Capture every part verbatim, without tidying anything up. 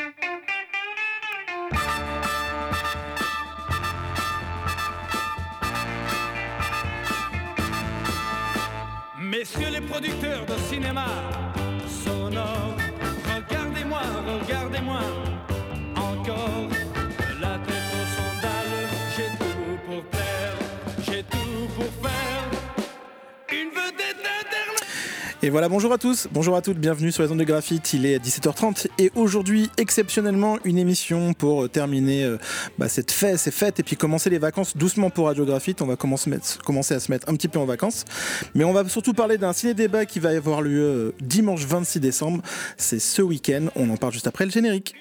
Messieurs les producteurs de cinéma sonore, regardez-moi, regardez-moi encore. La tête au sandales, j'ai tout pour plaire, j'ai tout pour faire une vedette internationale. Et voilà, bonjour à tous, bonjour à toutes, bienvenue sur les ondes de Graphite. Il est dix-sept heures trente et aujourd'hui, exceptionnellement, une émission pour terminer euh, bah, cette fête, ces fêtes et puis commencer les vacances doucement pour Radio Graphite. On va commencer, mettre, commencer à se mettre un petit peu en vacances. Mais on va surtout parler d'un ciné-débat qui va avoir lieu euh, dimanche vingt-six décembre. C'est ce week-end, on en parle juste après le générique.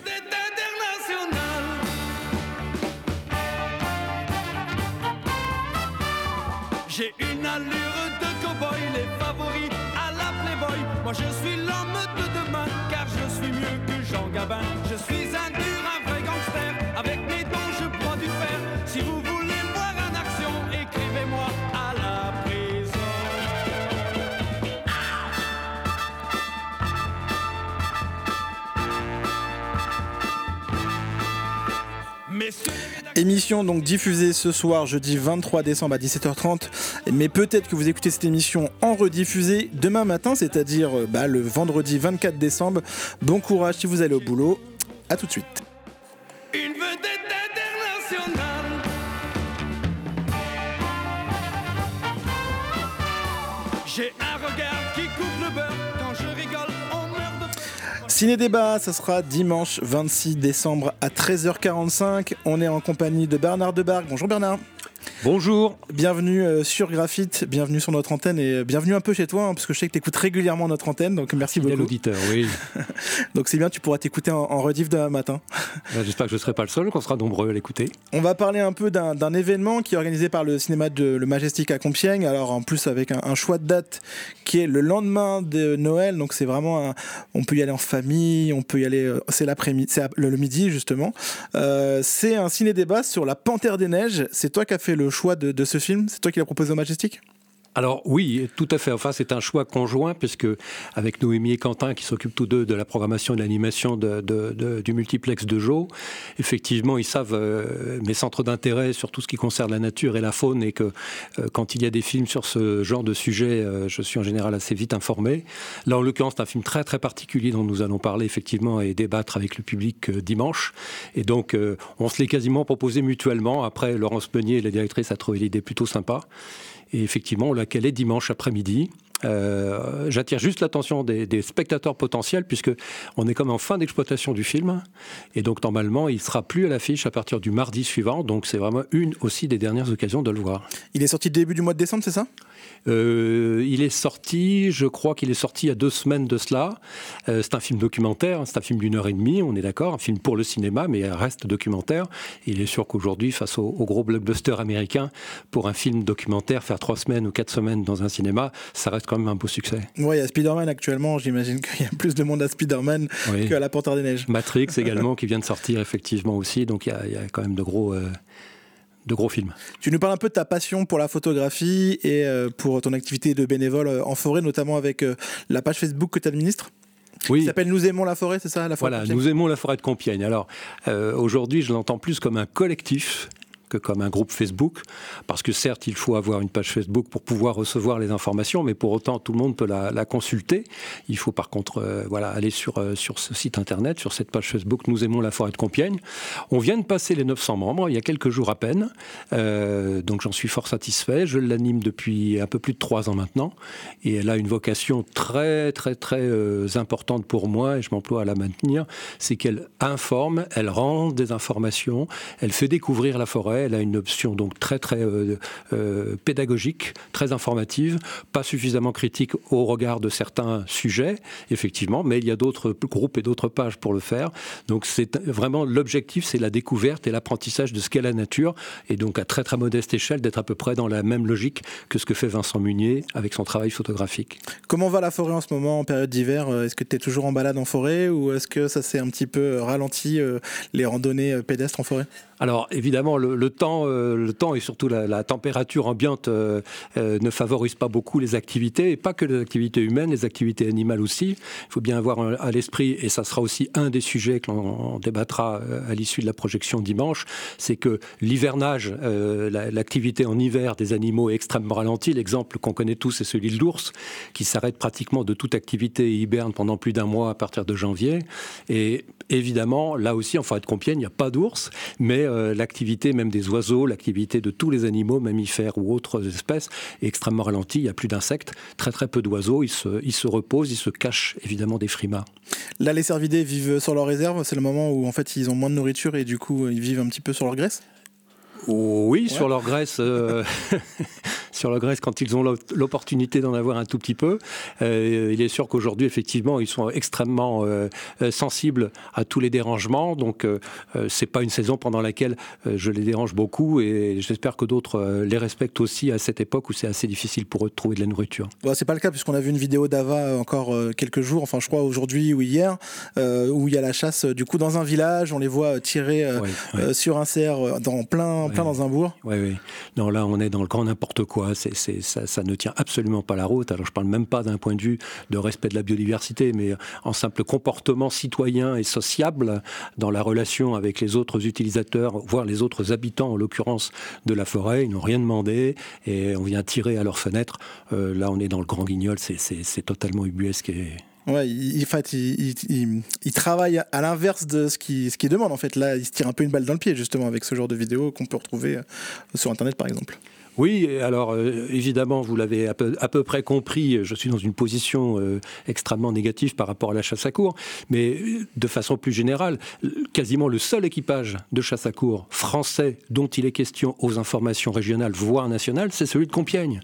J'ai une allure de cow-boy, les favoris à la Playboy. Moi je suis l'homme de demain, car je suis mieux que Jean Gabin. Je suis un dur, un vrai gangster, avec mes dons je prends du fer. Si vous voulez me voir en action, écrivez-moi à la prison. Messieurs, Émission donc diffusée ce soir, jeudi vingt-trois décembre à dix-sept heures trente. Mais peut-être que vous écoutez cette émission en rediffusée demain matin, c'est-à-dire bah, le vendredi vingt-quatre décembre. Bon courage si vous allez au boulot. À tout de suite. une vedette internationale. J'ai un regard qui coupe le beurre. Quand je rigole, on meurt de... Ciné-débat, ça sera dimanche vingt-six décembre à treize heures quarante-cinq. On est en compagnie de Bernard Debargue. Bonjour Bernard. Bonjour. Bienvenue euh, sur Graphite, bienvenue sur notre antenne et euh, bienvenue un peu chez toi, hein, parce que je sais que tu écoutes régulièrement notre antenne, donc merci Fidèle beaucoup. auditeur, oui. Donc c'est bien, tu pourras t'écouter en, en rediff demain matin. J'espère que je ne serai pas le seul, qu'on sera nombreux à l'écouter. On va parler un peu d'un, d'un événement qui est organisé par le cinéma de Le Majestic à Compiègne, alors en plus avec un, un choix de date qui est le lendemain de Noël, donc c'est vraiment, un, on peut y aller en famille, on peut y aller, c'est l'après-midi, c'est le, le midi justement. Euh, c'est un ciné-débat sur La Panthère des Neiges. C'est toi qui as fait le choix de, de ce film, c'est toi qui l'as proposé au Majestic ? Alors oui, tout à fait. Enfin, c'est un choix conjoint puisque avec Noémie et Quentin qui s'occupent tous deux de la programmation et de l'animation de, de, de, du multiplex de Jo, effectivement, ils savent euh, mes centres d'intérêt sur tout ce qui concerne la nature et la faune et que euh, quand il y a des films sur ce genre de sujet, euh, je suis en général assez vite informé. Là, en l'occurrence, c'est un film très très particulier dont nous allons parler effectivement et débattre avec le public euh, dimanche. Et donc, euh, on se l'est quasiment proposé mutuellement. Après, Laurence Meunier, la directrice, a trouvé l'idée plutôt sympa. Et effectivement, on l'a calé dimanche après-midi. Euh, j'attire juste l'attention des, des spectateurs potentiels puisque on est comme en fin d'exploitation du film et donc normalement il sera plus à l'affiche à partir du mardi suivant, donc c'est vraiment une aussi des dernières occasions de le voir. Il est sorti début du mois de décembre, c'est ça ? Euh, il est sorti, je crois qu'il est sorti il y a deux semaines de cela. Euh, c'est un film documentaire, c'est un film d'une heure et demie, on est d'accord, un film pour le cinéma, mais il reste documentaire. Il est sûr qu'aujourd'hui, face au, au gros blockbuster américain, pour un film documentaire, faire trois semaines ou quatre semaines dans un cinéma, ça reste quand même un beau succès. Oui, il y a Spider-Man actuellement, j'imagine qu'il y a plus de monde à Spider-Man oui. qu'à La Panthère des Neiges. Matrix également, qui vient de sortir effectivement aussi, donc il y a, il y a quand même de gros... Euh, de gros films. Tu nous parles un peu de ta passion pour la photographie et euh, pour ton activité de bénévole en forêt, notamment avec euh, la page Facebook que tu administres. Oui. Qui s'appelle Nous aimons la forêt, c'est ça, la forêt Voilà, Nous aimons la forêt de Compiègne. Alors, euh, aujourd'hui, je l'entends plus comme un collectif que comme un groupe Facebook, parce que certes, il faut avoir une page Facebook pour pouvoir recevoir les informations, mais pour autant, tout le monde peut la, la consulter. Il faut par contre euh, voilà, aller sur, euh, sur ce site internet, sur cette page Facebook, Nous aimons la forêt de Compiègne. On vient de passer les neuf cents membres, il y a quelques jours à peine, euh, donc j'en suis fort satisfait. Je l'anime depuis un peu plus de trois ans maintenant, et elle a une vocation très, très, très euh, importante pour moi, et je m'emploie à la maintenir, c'est qu'elle informe, elle rend des informations, elle fait découvrir la forêt. Elle a une option donc très très euh, euh, pédagogique, très informative, pas suffisamment critique au regard de certains sujets, effectivement, mais il y a d'autres groupes et d'autres pages pour le faire. Donc c'est vraiment l'objectif, c'est la découverte et l'apprentissage de ce qu'est la nature, et donc à très très modeste échelle d'être à peu près dans la même logique que ce que fait Vincent Munier avec son travail photographique. Comment va la forêt en ce moment en période d'hiver ? Est-ce que tu es toujours en balade en forêt ou est-ce que ça s'est un petit peu ralenti, euh, les randonnées pédestres en forêt ? Alors évidemment, le, le, temps, euh, le temps et surtout la, la température ambiante euh, euh, ne favorisent pas beaucoup les activités, et pas que les activités humaines, les activités animales aussi. Il faut bien avoir à l'esprit, et ça sera aussi un des sujets que l'on débattra à l'issue de la projection dimanche, c'est que l'hivernage, euh, la, l'activité en hiver des animaux est extrêmement ralentie. L'exemple qu'on connaît tous, c'est celui de l'ours, qui s'arrête pratiquement de toute activité et hiberne pendant plus d'un mois à partir de janvier. Et évidemment, là aussi, en forêt de Compiègne, il n'y a pas d'ours, mais euh, l'activité même des oiseaux, l'activité de tous les animaux, mammifères ou autres espèces, est extrêmement ralentie. Il n'y a plus d'insectes, très très peu d'oiseaux. Ils se, ils se reposent, ils se cachent évidemment des frimas. Là, les cervidés vivent sur leur réserve. C'est le moment où en fait ils ont moins de nourriture et du coup ils vivent un petit peu sur leur graisse. Oui, ouais. Sur leur graisse, euh, sur leur graisse quand ils ont l'opportunité d'en avoir un tout petit peu. Euh, il est sûr qu'aujourd'hui, effectivement, ils sont extrêmement euh, sensibles à tous les dérangements. Donc, euh, c'est pas une saison pendant laquelle euh, je les dérange beaucoup, et j'espère que d'autres euh, les respectent aussi à cette époque où c'est assez difficile pour eux de trouver de la nourriture. Bon, c'est pas le cas puisqu'on a vu une vidéo d'Ava encore euh, quelques jours, enfin je crois aujourd'hui ou hier, euh, où il y a la chasse. Du coup, dans un village, on les voit tirer euh, ouais, ouais. Euh, sur un cerf dans plein. plein dans un bourg. Oui, oui. Non, là, on est dans le grand n'importe quoi. C'est, c'est, ça, ça ne tient absolument pas la route. Alors, je ne parle même pas d'un point de vue de respect de la biodiversité, mais en simple comportement citoyen et sociable dans la relation avec les autres utilisateurs, voire les autres habitants, en l'occurrence, de la forêt. Ils n'ont rien demandé et on vient tirer à leurs fenêtres. Euh, là, on est dans le grand guignol. C'est, c'est, c'est totalement ubuesque et... Ouais, il, en fait, il, il, il, il travaille à l'inverse de ce qu'il, ce qu'il demande. En fait, là, il se tire un peu une balle dans le pied, justement, avec ce genre de vidéos qu'on peut retrouver sur Internet, par exemple. Oui, alors euh, évidemment, vous l'avez à peu, à peu près compris, je suis dans une position euh, extrêmement négative par rapport à la chasse à courre, mais de façon plus générale, quasiment le seul équipage de chasse à courre français dont il est question aux informations régionales, voire nationales, c'est celui de Compiègne.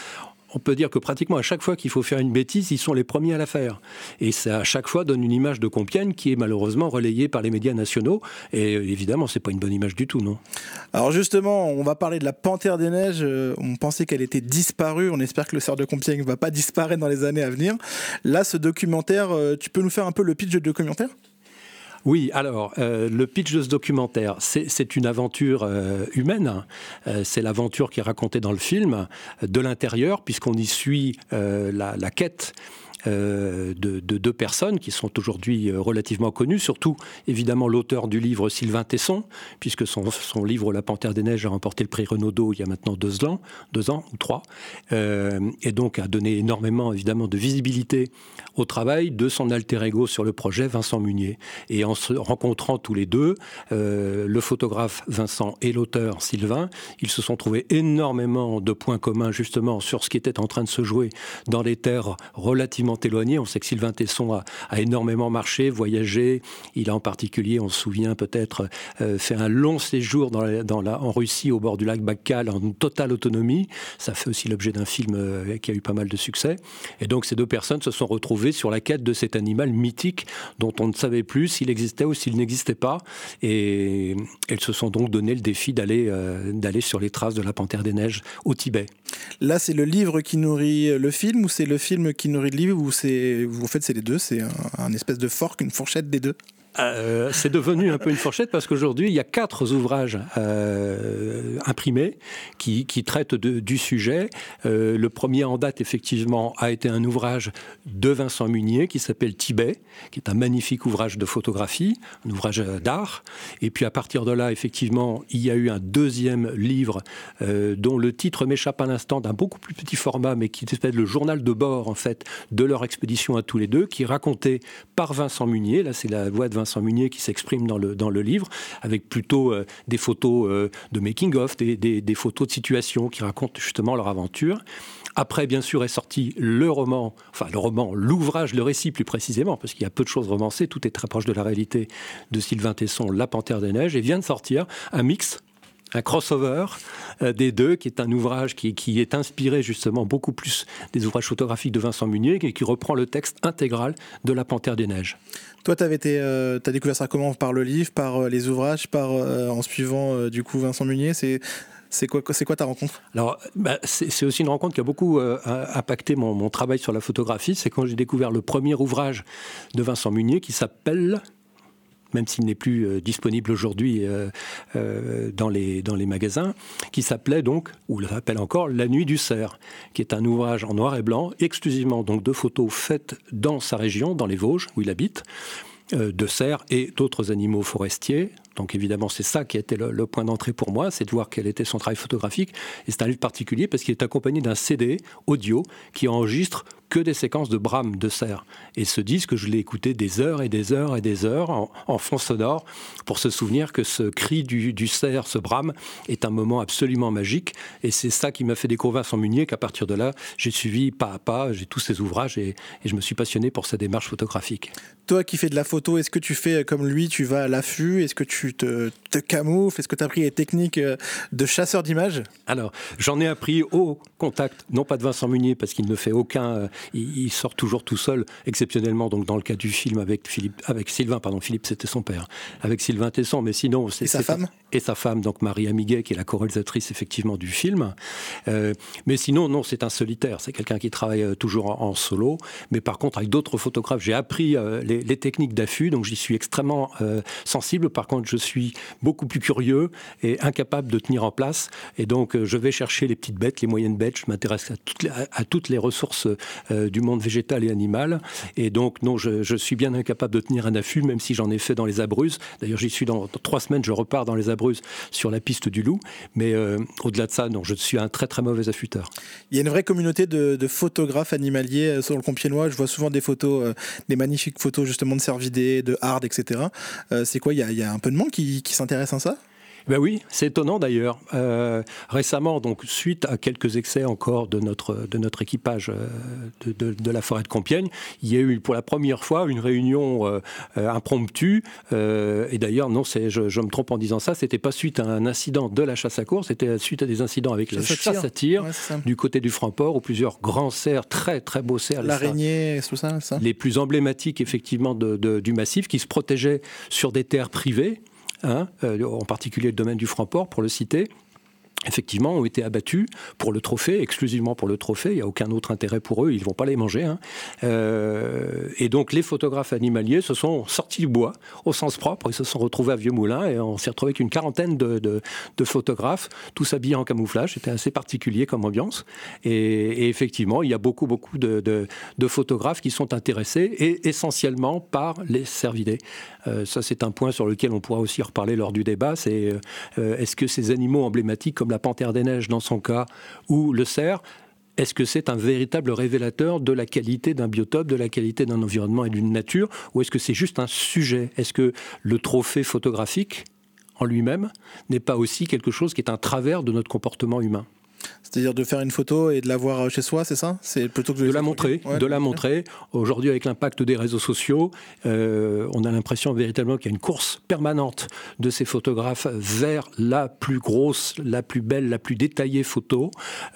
On peut dire que pratiquement à chaque fois qu'il faut faire une bêtise, ils sont les premiers à la faire. Et ça, à chaque fois, donne une image de Compiègne qui est malheureusement relayée par les médias nationaux. Et évidemment, c'est pas une bonne image du tout, non ? Alors justement, on va parler de la panthère des neiges. On pensait qu'elle était disparue. On espère que le cerf de Compiègne ne va pas disparaître dans les années à venir. Là, ce documentaire, tu peux nous faire un peu le pitch du documentaire ? Oui, alors, euh, le pitch de ce documentaire, c'est, c'est une aventure euh, humaine. Euh, c'est l'aventure qui est racontée dans le film, de l'intérieur, puisqu'on y suit euh, la, la quête Euh, de, de deux personnes qui sont aujourd'hui euh, relativement connues, surtout évidemment l'auteur du livre Sylvain Tesson, puisque son, son livre La Panthère des Neiges a remporté le prix Renaudot il y a maintenant deux ans, deux ans ou trois, euh, et donc a donné énormément évidemment de visibilité au travail de son alter ego sur le projet, Vincent Munier. Et en se rencontrant tous les deux, euh, le photographe Vincent et l'auteur Sylvain, ils se sont trouvés énormément de points communs justement sur ce qui était en train de se jouer dans des terres relativement éloigné. On sait que Sylvain Tesson a, a énormément marché, voyagé. Il a en particulier, on se souvient peut-être, euh, fait un long séjour dans la, dans la, en Russie, au bord du lac Baïkal, en totale autonomie. Ça fait aussi l'objet d'un film euh, qui a eu pas mal de succès. Et donc, ces deux personnes se sont retrouvées sur la quête de cet animal mythique dont on ne savait plus s'il existait ou s'il n'existait pas. Et elles se sont donc donné le défi d'aller, euh, d'aller sur les traces de la Panthère des Neiges au Tibet. Là, c'est le livre qui nourrit le film ou c'est le film qui nourrit le livre ou c'est, en fait, c'est les deux, c'est un, un espèce de fork, une fourchette des deux? Euh, c'est devenu un peu une fourchette parce qu'aujourd'hui, il y a quatre ouvrages euh, imprimés qui, qui traitent de, du sujet. Euh, le premier en date, effectivement, a été un ouvrage de Vincent Munier qui s'appelle Tibet, qui est un magnifique ouvrage de photographie, un ouvrage d'art. Et puis à partir de là, effectivement, il y a eu un deuxième livre euh, dont le titre m'échappe à l'instant, d'un beaucoup plus petit format, mais qui s'appelle le journal de bord, en fait, de leur expédition à tous les deux, qui est raconté par Vincent Munier. Là, c'est la voix de Vincent Vincent Munier qui s'exprime dans le, dans le livre, avec plutôt euh, des photos euh, de making-of, des, des, des photos de situation qui racontent justement leur aventure. Après, bien sûr, est sorti le roman, enfin le roman, l'ouvrage, le récit plus précisément, parce qu'il y a peu de choses romancées, tout est très proche de la réalité, de Sylvain Tesson, La Panthère des Neiges, et vient de sortir un mix, un crossover euh, des deux, qui est un ouvrage qui, qui est inspiré justement beaucoup plus des ouvrages photographiques de Vincent Munier, et qui reprend le texte intégral de La Panthère des Neiges. Toi, tu été, euh, t'as découvert ça comment? Par le livre, par euh, les ouvrages, par euh, en suivant euh, du coup Vincent Munier? C'est C'est quoi, c'est quoi ta rencontre? Alors, bah, c'est, c'est aussi une rencontre qui a beaucoup euh, impacté mon, mon travail sur la photographie. C'est quand j'ai découvert le premier ouvrage de Vincent Munier qui s'appelle... même s'il n'est plus euh, disponible aujourd'hui euh, euh, dans, les, dans les magasins, qui s'appelait donc, ou l'appelle encore, La Nuit du Cerf, qui est un ouvrage en noir et blanc, exclusivement donc de photos faites dans sa région, dans les Vosges, où il habite, euh, de cerfs et d'autres animaux forestiers. Donc évidemment, c'est ça qui a été le, le point d'entrée pour moi, c'est de voir quel était son travail photographique. Et c'est un livre particulier parce qu'il est accompagné d'un C D audio qui enregistre que des séquences de brame de cerf. Et ce disque, je l'ai écouté des heures et des heures et des heures en, en fond sonore pour se souvenir que ce cri du, du cerf, ce brame, est un moment absolument magique. Et c'est ça qui m'a fait découvrir Vincent Munier, qu'à partir de là, j'ai suivi pas à pas, j'ai tous ses ouvrages et, et je me suis passionné pour sa démarche photographique. Toi qui fais de la photo, est-ce que tu fais comme lui, tu vas à l'affût? Est-ce que tu te, te camoufles? Est-ce que tu as appris les techniques de chasseur d'images? Alors, j'en ai appris au contact, non pas de Vincent Munier, parce qu'il ne fait aucun... Il, il sort toujours tout seul, exceptionnellement, donc dans le cas du film avec, Philippe, avec Sylvain, pardon, Philippe c'était son père, avec Sylvain Tesson, mais sinon... C'est, et sa c'est femme Et sa femme, donc Marie Amiguet, qui est la co-réalisatrice effectivement du film. Euh, mais sinon, non, c'est un solitaire, c'est quelqu'un qui travaille toujours en, en solo, mais par contre avec d'autres photographes. J'ai appris euh, les, les techniques d'affût, donc j'y suis extrêmement euh, sensible. Par contre, je suis beaucoup plus curieux et incapable de tenir en place. Et donc, euh, je vais chercher les petites bêtes, les moyennes bêtes. Je m'intéresse à toutes les, à, à toutes les ressources euh, du monde végétal et animal. Et donc, non, je, je suis bien incapable de tenir un affût, même si j'en ai fait dans les Abruzzes. D'ailleurs, j'y suis dans, dans trois semaines, je repars dans les Abruzzes sur la piste du loup. Mais euh, au-delà de ça, non, je suis un très très mauvais affûteur. Il y a une vraie communauté de, de photographes animaliers sur le Compiègnois. Je vois souvent des photos, euh, des magnifiques photos justement de cervidés, de hardes, et cetera. Euh, c'est quoi, il y a, il y a un peu de monde qui, qui s'intéresse à ça? Ben oui, c'est étonnant d'ailleurs. Euh, récemment, donc suite à quelques excès encore de notre de notre équipage euh, de, de, de la forêt de Compiègne, il y a eu pour la première fois une réunion euh, impromptue. Euh, et d'ailleurs, non, c'est je, je me trompe en disant ça. C'était pas suite à un incident de la chasse à course, c'était suite à des incidents avec la chasse à tir, ouais, du côté du Framport, où plusieurs grands cerfs, très très beaux cerfs, l'araignée, tout ça, ça, les plus emblématiques effectivement de, de, du massif, qui se protégeaient sur des terres privées. Hein, euh, en particulier le domaine du Framport, pour le citer, effectivement, ont été abattus pour le trophée, exclusivement pour le trophée. Il n'y a aucun autre intérêt pour eux, ils ne vont pas les manger. Hein. Euh, et donc, les photographes animaliers se sont sortis du bois, au sens propre. Ils se sont retrouvés à Vieux-Moulins et on s'est retrouvé avec une quarantaine de, de, de photographes, tous habillés en camouflage. C'était assez particulier comme ambiance. Et, et effectivement, il y a beaucoup, beaucoup de, de, de photographes qui sont intéressés, et essentiellement par les cervidés. Euh, ça, c'est un point sur lequel on pourra aussi reparler lors du débat. C'est euh, est-ce que ces animaux emblématiques, comme la panthère des neiges dans son cas, ou le cerf, est-ce que c'est un véritable révélateur de la qualité d'un biotope, de la qualité d'un environnement et d'une nature, ou est-ce que c'est juste un sujet? Est-ce que le trophée photographique en lui-même n'est pas aussi quelque chose qui est un travers de notre comportement humain? C'est-à-dire de faire une photo et de la voir chez soi, c'est ça? C'est plutôt que de, de la montrer, ouais, de la montrer. Aujourd'hui, avec l'impact des réseaux sociaux, euh, on a l'impression véritablement qu'il y a une course permanente de ces photographes vers la plus grosse, la plus belle, la plus détaillée photo.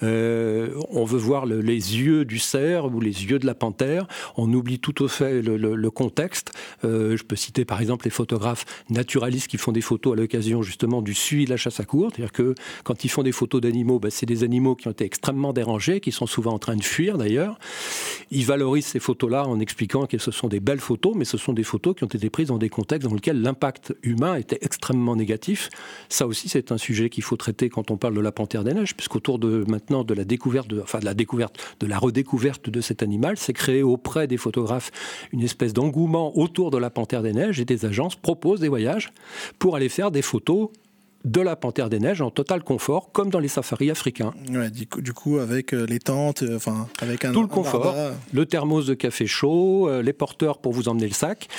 Euh, on veut voir le, les yeux du cerf ou les yeux de la panthère. On oublie tout à fait le, le, le contexte. Euh, je peux citer par exemple les photographes naturalistes qui font des photos à l'occasion justement du suivi de la chasse à courre. C'est-à-dire que quand ils font des photos d'animaux, ben, c'est des animaux qui ont été extrêmement dérangés, qui sont souvent en train de fuir d'ailleurs. Ils valorisent ces photos-là en expliquant que ce sont des belles photos, mais ce sont des photos qui ont été prises dans des contextes dans lesquels l'impact humain était extrêmement négatif. Ça aussi, c'est un sujet qu'il faut traiter quand on parle de la panthère des neiges, puisqu'autour de maintenant de la découverte, de, enfin de la découverte, de la redécouverte de cet animal, c'est créé auprès des photographes une espèce d'engouement autour de la panthère des neiges, et des agences proposent des voyages pour aller faire des photos de la panthère des neiges en total confort, comme dans les safaris africains. Ouais, du, coup, du coup, avec euh, les tentes, euh, enfin, avec un... Tout le un confort, barda. Le thermos de café chaud, euh, les porteurs pour vous emmener le sac.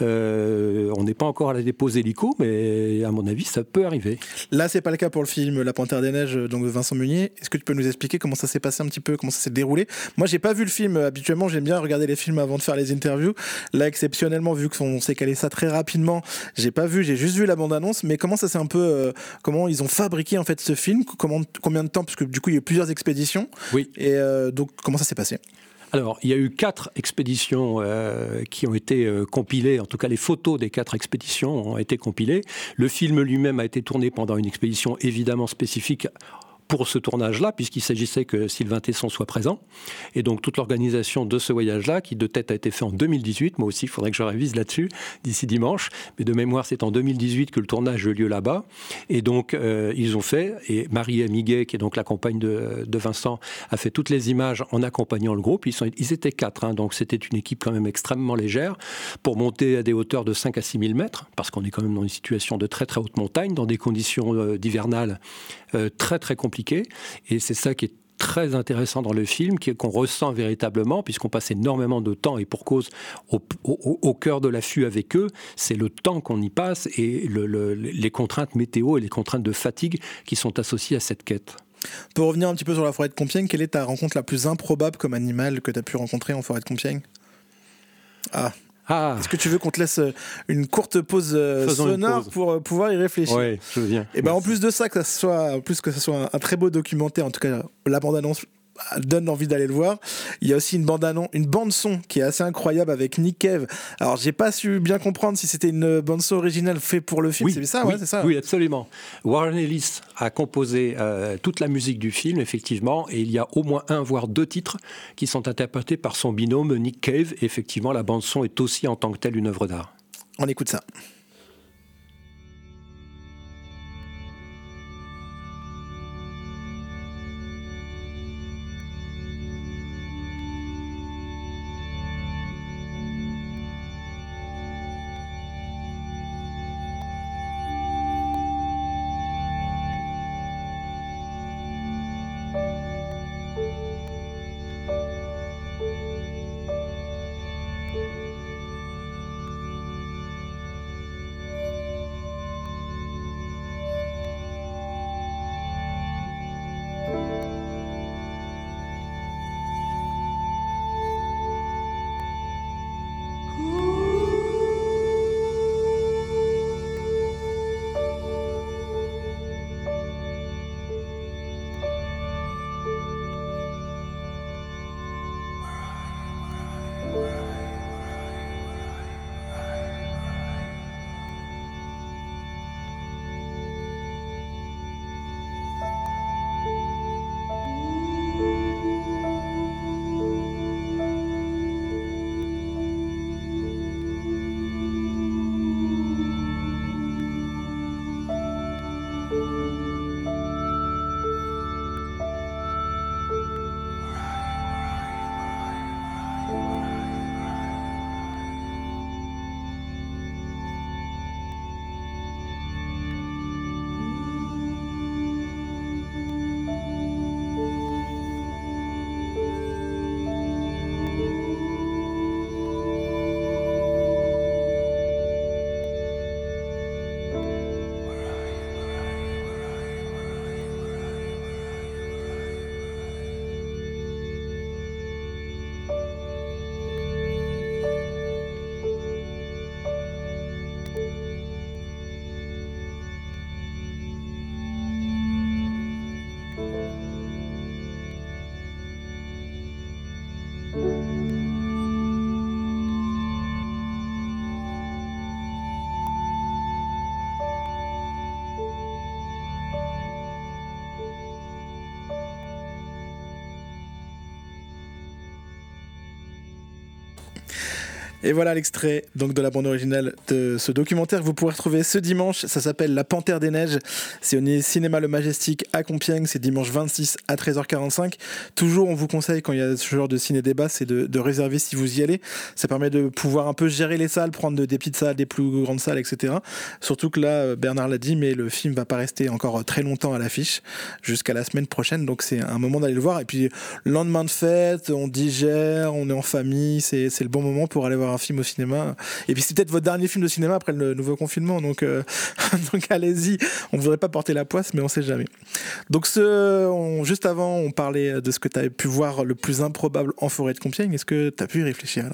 Euh, on n'est pas encore à la dépose hélico, mais à mon avis, ça peut arriver. Là, c'est pas le cas pour le film La Panthère des Neiges, donc de Vincent Munier. Est-ce que tu peux nous expliquer comment ça s'est passé un petit peu, comment ça s'est déroulé? Moi, j'ai pas vu le film. Habituellement, j'aime bien regarder les films avant de faire les interviews. Là, exceptionnellement, vu qu'on s'est calé ça très rapidement, j'ai pas vu, j'ai juste vu la bande-annonce. Mais comment ça s'est un peu... Euh, comment ils ont fabriqué en fait ce film, comment, combien de temps, parce que du coup il y a eu plusieurs expéditions. Oui. Et euh, donc comment ça s'est passé? Alors, il y a eu quatre expéditions euh, qui ont été euh, compilées, en tout cas les photos des quatre expéditions ont été compilées. Le film lui-même a été tourné pendant une expédition évidemment spécifique pour ce tournage-là, puisqu'il s'agissait que Sylvain Tesson soit présent. Et donc toute l'organisation de ce voyage-là, qui de tête a été fait en deux mille dix-huit, moi aussi il faudrait que je révise là-dessus d'ici dimanche, mais de mémoire c'est en deux mille dix-huit que le tournage a eu lieu là-bas. Et donc euh, ils ont fait, et Marie Amiguet, qui est donc la compagne de, de Vincent, a fait toutes les images en accompagnant le groupe. Ils, sont, ils étaient quatre, hein, donc c'était une équipe quand même extrêmement légère, pour monter à des hauteurs de cinq à six mille mètres, parce qu'on est quand même dans une situation de très très haute montagne, dans des conditions euh, hivernales euh, très très compliquées. Et c'est ça qui est très intéressant dans le film, qu'on ressent véritablement, puisqu'on passe énormément de temps, et pour cause, au, au, au cœur de l'affût avec eux, c'est le temps qu'on y passe et le, le, les contraintes météo et les contraintes de fatigue qui sont associées à cette quête. Pour revenir un petit peu sur la forêt de Compiègne, quelle est ta rencontre la plus improbable comme animal que tu as pu rencontrer en forêt de Compiègne ? Ah Ah. Est-ce que tu veux qu'on te laisse une courte pause Faisons sonore pause. pour pouvoir y réfléchir ? Oui, je veux bien. Et ben en plus de ça, que ça soit, en plus que ce soit un, un très beau documentaire, en tout cas la bande-annonce donne envie d'aller le voir. Il y a aussi une bande-annonce, une bande-son qui est assez incroyable avec Nick Cave. Alors j'ai pas su bien comprendre si c'était une bande-son originale faite pour le film. Oui, c'est ça, oui, ouais, c'est ça. Oui, absolument. Warren Ellis a composé euh, toute la musique du film, effectivement, et il y a au moins un, voire deux titres qui sont interprétés par son binôme Nick Cave. Et effectivement, la bande-son est aussi en tant que telle une œuvre d'art. On écoute ça. Et voilà l'extrait donc de la bande originale de ce documentaire que vous pourrez retrouver ce dimanche. Ça s'appelle La Panthère des Neiges. C'est au cinéma Le Majestic à Compiègne. C'est dimanche vingt-six à treize heures quarante-cinq. Toujours, on vous conseille quand il y a ce genre de ciné-débat, c'est de, de réserver si vous y allez. Ça permet de pouvoir un peu gérer les salles, prendre des petites salles, des plus grandes salles, et cetera. Surtout que là, Bernard l'a dit, mais le film va pas rester encore très longtemps à l'affiche, jusqu'à la semaine prochaine. Donc c'est un moment d'aller le voir. Et puis, lendemain de fête, on digère, on est en famille. C'est, c'est le bon moment pour aller voir un film au cinéma. Et puis c'est peut-être votre dernier film de cinéma après le nouveau confinement, donc, euh, donc allez-y. On ne voudrait pas porter la poisse, mais on ne sait jamais. Donc ce, on, juste avant, on parlait de ce que tu avais pu voir le plus improbable en forêt de Compiègne. Est-ce que tu as pu y réfléchir alors ?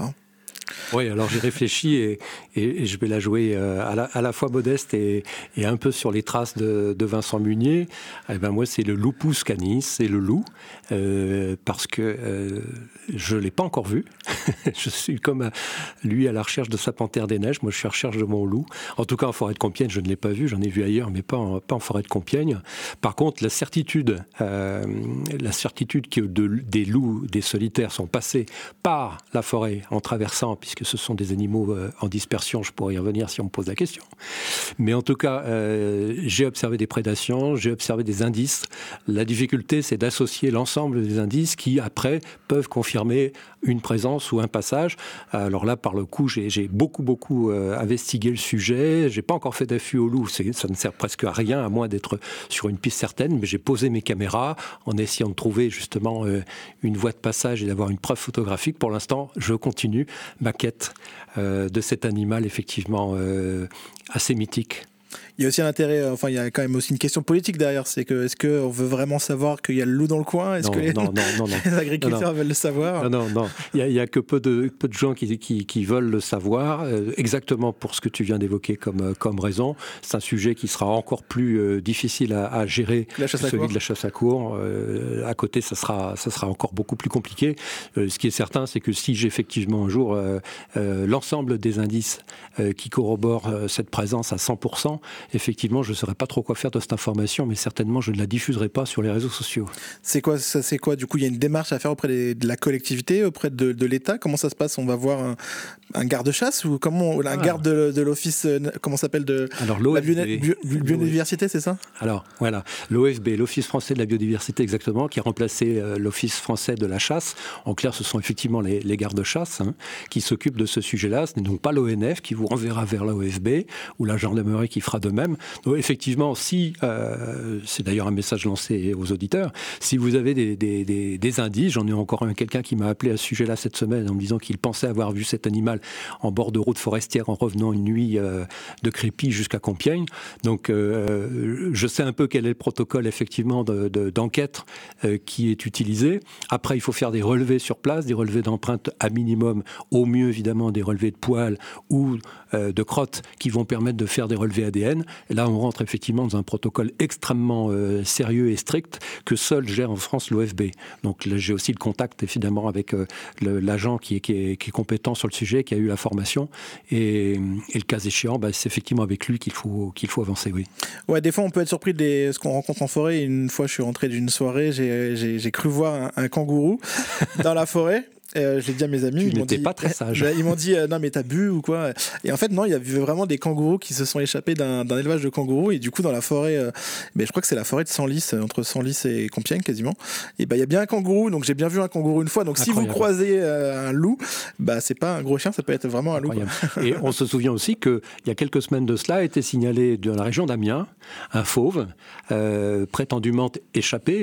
Oui, alors j'ai réfléchi et, et, et je vais la jouer euh, à, la, à la fois modeste et, et un peu sur les traces de, de Vincent Munier. Eh ben moi, c'est le Lupus canis, c'est le loup, euh, parce que euh, je ne l'ai pas encore vu. Je suis comme à, lui à la recherche de sa panthère des neiges. Moi, je suis à la recherche de mon loup. En tout cas, en forêt de Compiègne, je ne l'ai pas vu. J'en ai vu ailleurs, mais pas en, pas en forêt de Compiègne. Par contre, la certitude, euh, la certitude que de, des loups, des solitaires sont passés par la forêt en traversant, puisque ce sont des animaux euh, en dispersion, je pourrais y revenir si on me pose la question. Mais en tout cas, euh, j'ai observé des prédations, j'ai observé des indices. La difficulté, c'est d'associer l'ensemble des indices qui, après, peuvent confirmer une présence ou un passage. Alors là, par le coup, j'ai, j'ai beaucoup, beaucoup euh, investigué le sujet. J'ai pas encore fait d'affût au loup. C'est, ça ne sert presque à rien, à moins d'être sur une piste certaine. Mais j'ai posé mes caméras en essayant de trouver justement euh, une voie de passage et d'avoir une preuve photographique. Pour l'instant, je continue ma quête euh, de cet animal, effectivement, euh, assez mythique. Il y a aussi un intérêt, enfin il y a quand même aussi une question politique derrière, c'est que est-ce qu'on veut vraiment savoir qu'il y a le loup dans le coin? Est-ce non, que les, non, non, non, non. les agriculteurs non, non. veulent le savoir? Non, non, non. Il n'y a, a que peu de, peu de gens qui, qui, qui veulent le savoir, euh, exactement pour ce que tu viens d'évoquer comme, comme raison. C'est un sujet qui sera encore plus euh, difficile à, à gérer que celui de la chasse à courre. Euh, à côté, ça sera, ça sera encore beaucoup plus compliqué. Euh, ce qui est certain, c'est que si j'ai effectivement un jour euh, euh, l'ensemble des indices euh, qui corroborent euh, cette présence à cent pour cent, effectivement, je ne saurais pas trop quoi faire de cette information, mais certainement, je ne la diffuserai pas sur les réseaux sociaux. C'est quoi, ça, c'est quoi? Du coup, il y a une démarche à faire auprès des, de la collectivité, auprès de, de l'État? Comment ça se passe? On va voir un, un garde-chasse ou comment on, un ah. garde de, de l'office, comment ça s'appelle, de Alors, la bio, bio, biodiversité, c'est ça? Alors, voilà, l'O F B, l'Office français de la biodiversité, exactement, qui a remplacé euh, l'Office français de la chasse. En clair, ce sont effectivement les, les gardes-chasse hein, qui s'occupent de ce sujet-là. Ce n'est donc pas l'O N F qui vous renverra vers l'O F B ou la gendarmerie qui fera de même. Donc, effectivement, si, euh, c'est d'ailleurs un message lancé aux auditeurs, si vous avez des, des, des, des indices, j'en ai encore un, quelqu'un qui m'a appelé à ce sujet-là cette semaine en me disant qu'il pensait avoir vu cet animal en bord de route forestière en revenant une nuit euh, de Crépy jusqu'à Compiègne. Donc, euh, je sais un peu quel est le protocole, effectivement, de, de, d'enquête euh, qui est utilisé. Après, il faut faire des relevés sur place, des relevés d'empreintes à minimum, au mieux, évidemment, des relevés de poils ou euh, de crottes qui vont permettre de faire des relevés A D N. Et là, on rentre effectivement dans un protocole extrêmement euh, sérieux et strict que seul gère en France l'O F B. Donc là, j'ai aussi le contact évidemment avec euh, le, l'agent qui est, qui, est, qui est compétent sur le sujet, qui a eu la formation et, et le cas échéant, bah, c'est effectivement avec lui qu'il faut, qu'il faut avancer, oui. Ouais, des fois on peut être surpris de ce qu'on rencontre en forêt. Une fois je suis rentré d'une soirée, j'ai, j'ai, j'ai cru voir un, un kangourou dans la forêt. Euh, je l'ai dit à mes amis, tu ils m'ont n'étais dit, pas très sage. Ils m'ont dit euh, non mais t'as bu ou quoi? Et en fait non, il y avait vraiment des kangourous qui se sont échappés d'un, d'un élevage de kangourous et du coup dans la forêt, euh, mais je crois que c'est la forêt de Senlis, entre Senlis et Compiègne quasiment. Et bah il y a bien un kangourou, donc j'ai bien vu un kangourou une fois. Donc incroyable. Si vous croisez euh, un loup, bah c'est pas un gros chien, ça peut être vraiment un incroyable. Loup. Et on se souvient aussi que il y a quelques semaines de cela a été signalé dans la région d'Amiens un fauve euh, prétendument échappé.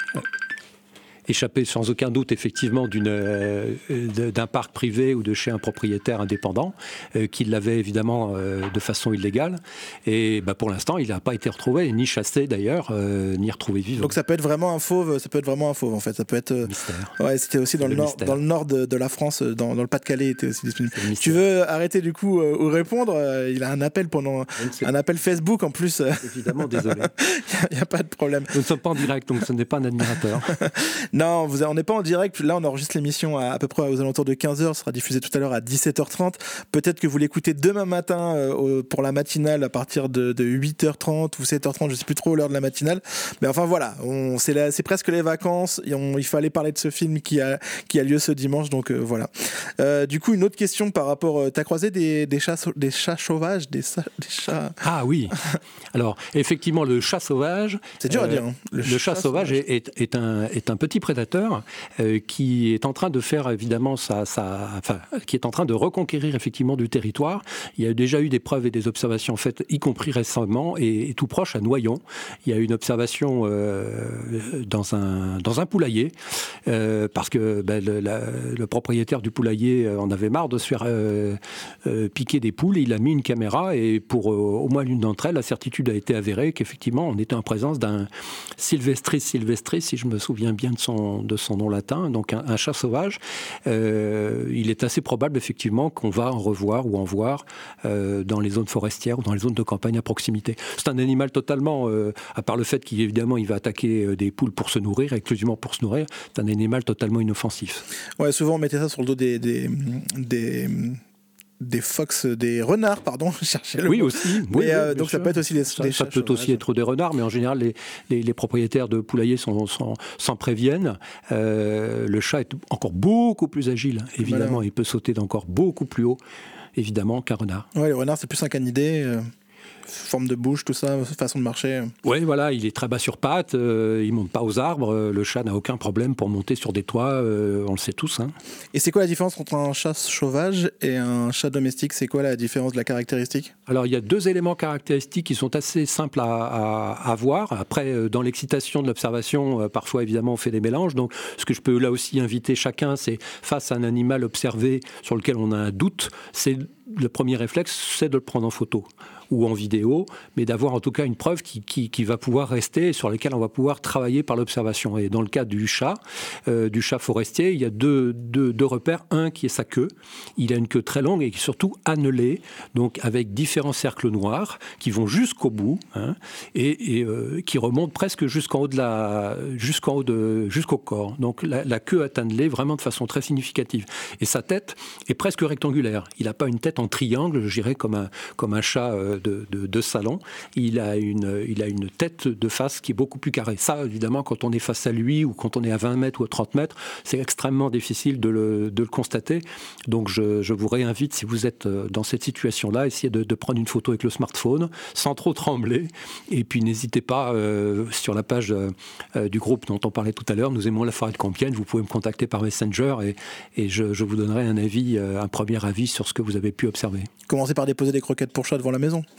échappé sans aucun doute effectivement d'une, euh, d'un parc privé ou de chez un propriétaire indépendant euh, qui l'avait évidemment euh, de façon illégale. Et bah, pour l'instant, il n'a pas été retrouvé, ni chassé d'ailleurs, euh, ni retrouvé vivant. Donc ça peut être vraiment un fauve, ça peut être vraiment un fauve en fait. Ça peut être. Euh, mystère. Ouais, c'était aussi dans le, le nord, dans le nord de, de la France, dans, dans le Pas-de-Calais, était aussi disponible. Tu veux arrêter du coup euh, ou répondre? euh, Il a un appel pendant un appel Facebook en plus. Euh, évidemment, désolé. Il n'y a, a pas de problème. Nous ne sommes pas en direct, donc ce n'est pas un admirateur. Non, vous, on n'est pas en direct. Là, on enregistre l'émission à, à peu près aux alentours de quinze heures. Ce sera diffusé tout à l'heure à dix-sept heures trente. Peut-être que vous l'écoutez demain matin euh, pour la matinale à partir de, de huit heures trente ou sept heures trente. Je ne sais plus trop l'heure de la matinale. Mais enfin, voilà. On, c'est, la, c'est presque les vacances. Et on, il fallait parler de ce film qui a, qui a lieu ce dimanche. Donc, euh, voilà. Euh, du coup, une autre question par rapport... Euh, tu as croisé des, des, chats, des chats sauvages des, des chats... Ah oui. Alors, effectivement, le chat sauvage... C'est dur euh, à dire. Hein. Le, le chat, chat sauvage, sauvage. Est, est, un, est un petit prédateur Euh, qui est en train de faire évidemment sa, sa, enfin, qui est en train de reconquérir effectivement du territoire. Il y a déjà eu des preuves et des observations faites, y compris récemment et, et tout proche à Noyon. Il y a eu une observation euh, dans un dans un poulailler euh, parce que ben, le, la, le propriétaire du poulailler en avait marre de se faire euh, euh, piquer des poules. Il a mis une caméra et pour euh, au moins l'une d'entre elles, la certitude a été avérée qu'effectivement on était en présence d'un Sylvestris sylvestris, si je me souviens bien de son son, de son nom latin, donc un, un chat sauvage, euh, il est assez probable effectivement qu'on va en revoir ou en voir euh, dans les zones forestières ou dans les zones de campagne à proximité. C'est un animal totalement, euh, à part le fait qu'évidemment il va attaquer des poules pour se nourrir, exclusivement pour se nourrir, c'est un animal totalement inoffensif. Ouais, souvent on mettait ça sur le dos des... des, des... des phoques, des renards, pardon, je cherchais le oui, mot. Aussi. Mais, oui, euh, oui, donc sûr. ça peut être aussi les, ça, des ça chats peut sauvages. aussi être des renards, mais en général, les, les, les propriétaires de poulaillers s'en, s'en, s'en préviennent. Euh, le chat est encore beaucoup plus agile, évidemment. Voilà. Il peut sauter d'encore beaucoup plus haut, évidemment, qu'un renard. Oui, le renard, c'est plus un canidé. Euh... forme de bouche, tout ça, façon de marcher. Oui, voilà, il est très bas sur pattes, euh, il monte pas aux arbres, euh, le chat n'a aucun problème pour monter sur des toits, euh, on le sait tous. Hein. Et c'est quoi la différence entre un chat sauvage et un chat domestique ? C'est quoi la différence de la caractéristique ? Alors, il y a deux éléments caractéristiques qui sont assez simples à, à, à voir. Après, euh, dans l'excitation de l'observation, euh, parfois, évidemment, on fait des mélanges. Donc, ce que je peux là aussi inviter chacun, c'est face à un animal observé sur lequel on a un doute, c'est le premier réflexe, c'est de le prendre en photo ou en vidéo, mais d'avoir en tout cas une preuve qui, qui, qui va pouvoir rester et sur laquelle on va pouvoir travailler par l'observation. Et dans le cas du chat, euh, du chat forestier, il y a deux, deux, deux repères. Un qui est sa queue. Il a une queue très longue et qui est surtout annelée, donc avec différents cercles noirs qui vont jusqu'au bout hein, et, et euh, qui remontent presque jusqu'en haut de la, jusqu'en haut de, jusqu'au corps. Donc la, la queue est annelée vraiment de façon très significative. Et sa tête est presque rectangulaire. Il n'a pas une tête en triangle, je dirais, comme un, comme un chat euh, de, de, de salon. Il a, une, il a une tête de face qui est beaucoup plus carrée. Ça, évidemment, quand on est face à lui ou quand on est à vingt mètres ou à trente mètres, c'est extrêmement difficile de le, de le constater. Donc, je, je vous réinvite, si vous êtes dans cette situation-là, essayez de, de prendre une photo avec le smartphone, sans trop trembler. Et puis, n'hésitez pas, euh, sur la page euh, du groupe dont on parlait tout à l'heure, Nous aimons la forêt de Compiègne, vous pouvez me contacter par Messenger et, et je, je vous donnerai un avis, un premier avis sur ce que vous avez pu observer. Commencez par déposer des croquettes pour chat devant la maison.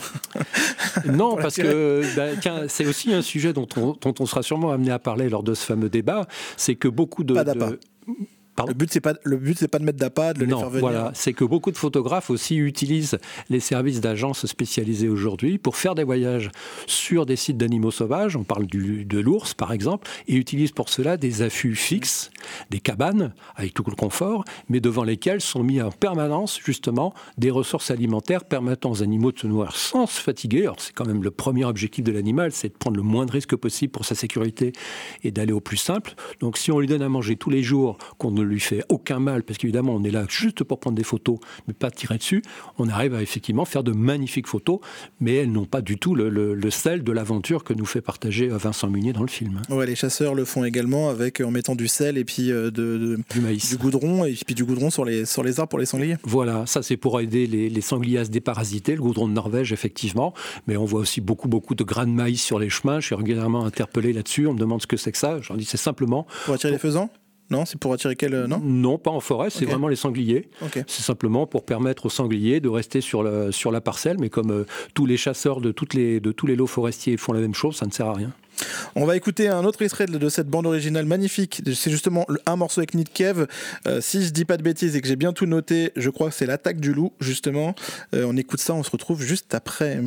Non, parce que bah, tiens, c'est aussi un sujet dont on, dont on sera sûrement amené à parler lors de ce fameux débat, c'est que beaucoup de... Pas d'appât. de... Le but, c'est pas, le but, c'est pas de mettre d'appât, de non, les faire venir. Voilà, c'est que beaucoup de photographes aussi utilisent les services d'agences spécialisées aujourd'hui pour faire des voyages sur des sites d'animaux sauvages. On parle du, de l'ours, par exemple, et utilisent pour cela des affûts fixes, des cabanes avec tout le confort, mais devant lesquelles sont mis en permanence, justement, des ressources alimentaires permettant aux animaux de se nourrir sans se fatiguer. Alors, c'est quand même le premier objectif de l'animal, c'est de prendre le moins de risques possible pour sa sécurité et d'aller au plus simple. Donc, si on lui donne à manger tous les jours, qu'on ne lui fait aucun mal, parce qu'évidemment on est là juste pour prendre des photos, mais pas tirer dessus, on arrive à effectivement faire de magnifiques photos, mais elles n'ont pas du tout le, le, le sel de l'aventure que nous fait partager Vincent Munier dans le film. Ouais, les chasseurs le font également avec, en mettant du sel et puis euh, de, de, du maïs. Du goudron, et puis du goudron sur les, sur les arbres pour les sangliers. Voilà, ça c'est pour aider les, les sangliers à se déparasiter, le goudron de Norvège effectivement, mais on voit aussi beaucoup beaucoup de grains de maïs sur les chemins. Je suis régulièrement interpellé là-dessus, on me demande ce que c'est que ça, j'en dis c'est simplement... Pour attirer pour... les faisans ? Non, c'est pour attirer quel... Non, non, pas en forêt, c'est okay. Vraiment les sangliers. Okay. C'est simplement pour permettre aux sangliers de rester sur, le, sur la parcelle, mais comme euh, tous les chasseurs de, toutes les, de tous les lots forestiers font la même chose, ça ne sert à rien. On va écouter un autre extrait de cette bande originale magnifique. C'est justement un morceau avec Nick Cave. Euh, si je dis pas de bêtises et que j'ai bien tout noté, je crois que c'est L'attaque du loup, justement. Euh, on écoute ça, on se retrouve juste après.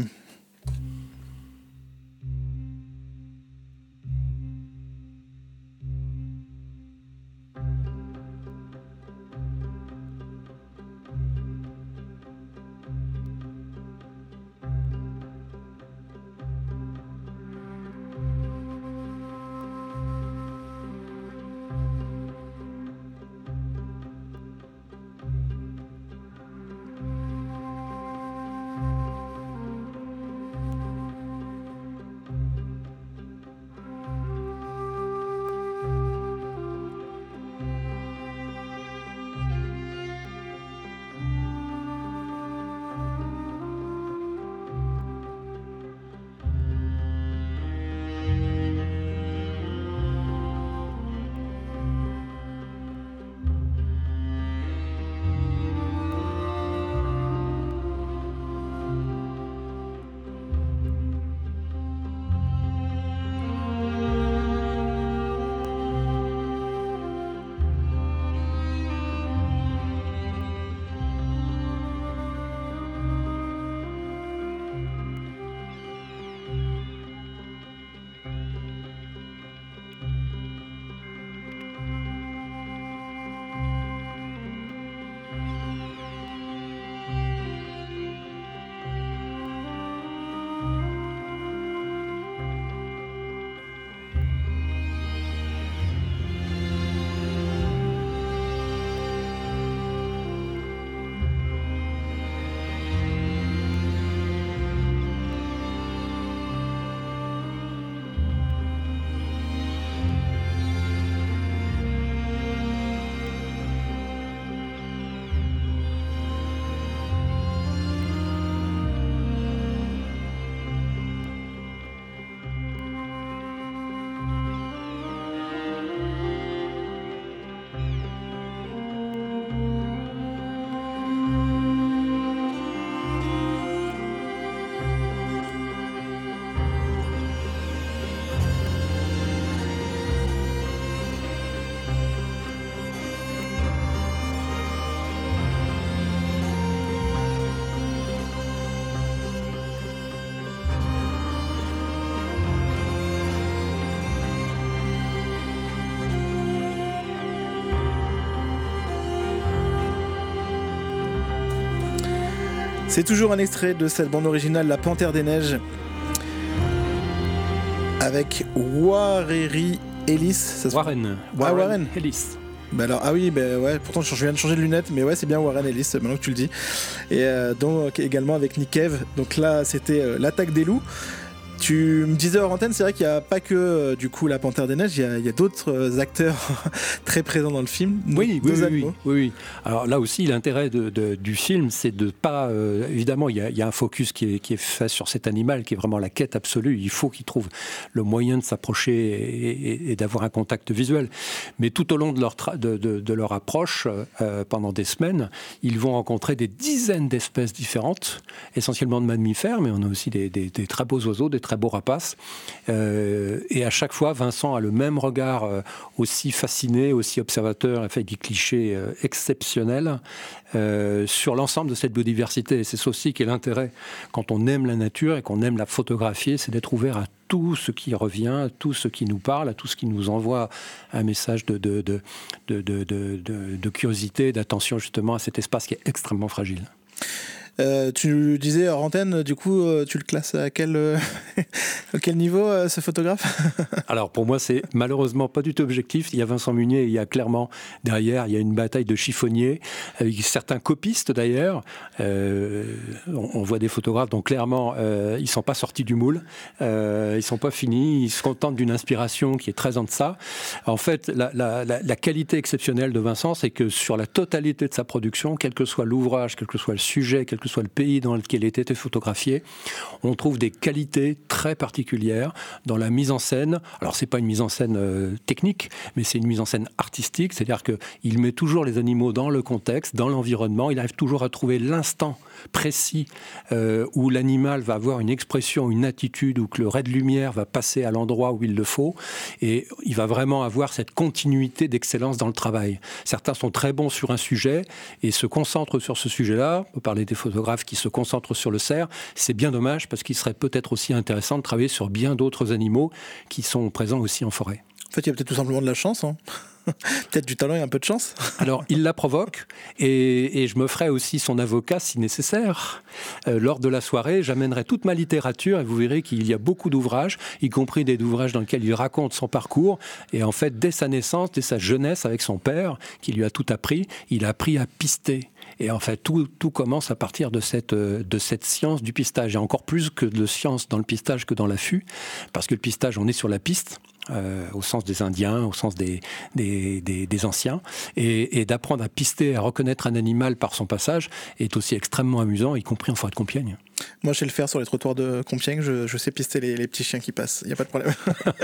C'est toujours un extrait de cette bande originale La Panthère des Neiges avec Warren Ellis. Ça se... Warren. Warren. Ah, Warren Ellis. Bah alors, ah oui, bah ouais, pourtant je viens de changer de lunettes, mais ouais, c'est bien Warren Ellis, maintenant que tu le dis. Et euh, donc également avec Nick Cave. Donc là, c'était euh, L'attaque des loups. Tu me disais hors antenne, c'est vrai qu'il n'y a pas que euh, du coup La Panthère des Neiges, il y a, il y a d'autres euh, acteurs très présents dans le film. Oui, oui, oui, oui, oui, oui. Alors là aussi, l'intérêt de, de, du film, c'est de pas... Euh, évidemment, il y, a, il y a un focus qui est, qui est fait sur cet animal, qui est vraiment la quête absolue. Il faut qu'il trouve le moyen de s'approcher et, et, et d'avoir un contact visuel. Mais tout au long de leur, tra- de, de, de leur approche, euh, pendant des semaines, ils vont rencontrer des dizaines d'espèces différentes, essentiellement de mammifères, mais on a aussi des, des, des très beaux oiseaux, des très beaux rapaces. Euh, et à chaque fois, Vincent a le même regard, euh, aussi fasciné, aussi observateur, fait des clichés euh, exceptionnels euh, sur l'ensemble de cette biodiversité. Et c'est ça aussi qui est l'intérêt quand on aime la nature et qu'on aime la photographier, c'est d'être ouvert à tout ce qui revient, à tout ce qui nous parle, à tout ce qui nous envoie un message de, de, de, de, de, de, de, de curiosité, d'attention justement à cet espace qui est extrêmement fragile. Euh, tu disais hors antenne, du coup, euh, tu le classes à quel, euh, à quel niveau, euh, ce photographe? Alors pour moi, c'est malheureusement pas du tout objectif. Il y a Vincent Munier, il y a clairement derrière, il y a une bataille de chiffonniers, avec certains copistes d'ailleurs. Euh, on, on voit des photographes, donc clairement, euh, ils sont pas sortis du moule, euh, ils sont pas finis, ils se contentent d'une inspiration qui est très en deçà. En fait, la, la, la, la qualité exceptionnelle de Vincent, c'est que sur la totalité de sa production, quel que soit l'ouvrage, quel que soit le sujet, quel que soit le pays dans lequel il était photographié, on trouve des qualités très particulières dans la mise en scène. Alors c'est pas une mise en scène euh, technique, mais c'est une mise en scène artistique, c'est-à-dire qu'il met toujours les animaux dans le contexte, dans l'environnement, il arrive toujours à trouver l'instant précis euh, où l'animal va avoir une expression, une attitude, où que le ray de lumière va passer à l'endroit où il le faut, et il va vraiment avoir cette continuité d'excellence dans le travail. Certains sont très bons sur un sujet et se concentrent sur ce sujet-là. On peut parler des photographes qui se concentrent sur le cerf. C'est bien dommage parce qu'il serait peut-être aussi intéressant de travailler sur bien d'autres animaux qui sont présents aussi en forêt. En fait, il y a peut-être tout simplement de la chance, hein. Peut-être du talent et un peu de chance. Alors, il la provoque, et, et je me ferai aussi son avocat si nécessaire. Euh, lors de la soirée, j'amènerai toute ma littérature, et vous verrez qu'il y a beaucoup d'ouvrages, y compris des ouvrages dans lesquels il raconte son parcours. Et en fait, dès sa naissance, dès sa jeunesse avec son père, qui lui a tout appris, il a appris à pister. Et en fait, tout, tout commence à partir de cette, de cette science du pistage. Il y a encore plus que de science dans le pistage que dans l'affût, parce que le pistage, on est sur la piste, Euh, au sens des Indiens, au sens des, des, des, des anciens, et, et d'apprendre à pister, à reconnaître un animal par son passage est aussi extrêmement amusant, y compris en forêt de Compiègne. Moi, je sais le faire sur les trottoirs de Compiègne, je, je sais pister les, les petits chiens qui passent, il n'y a pas de problème.